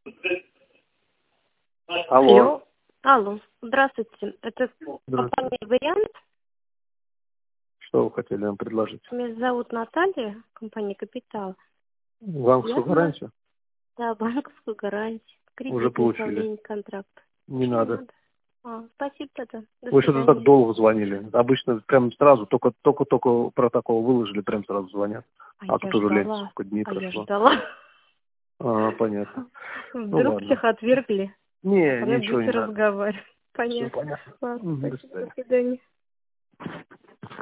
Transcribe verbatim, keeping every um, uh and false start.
Алло. Алло. Алло. Здравствуйте. Это компания «Вариант». Что вы хотели нам предложить? Меня зовут Наталья, компания «Капитал». Банковскую Я гарантию? Да, банковскую гарантию. Уже Кредит получили. исполнение контракта. Не надо. А, спасибо тогда. До Вы что-то свидания. так долго звонили. Обычно прям сразу, только, только, только протокол выложили, прям сразу звонят. А, А я тут уже лень, ждала. сколько дней А я прошло. ждала. А, понятно. Вдруг Ну ладно. всех отвергли. Не, А вы ничего не будете надо. разговаривать. Все Понятно. понятно. Ладно, Мгм, до спасибо. свидания. До свидания.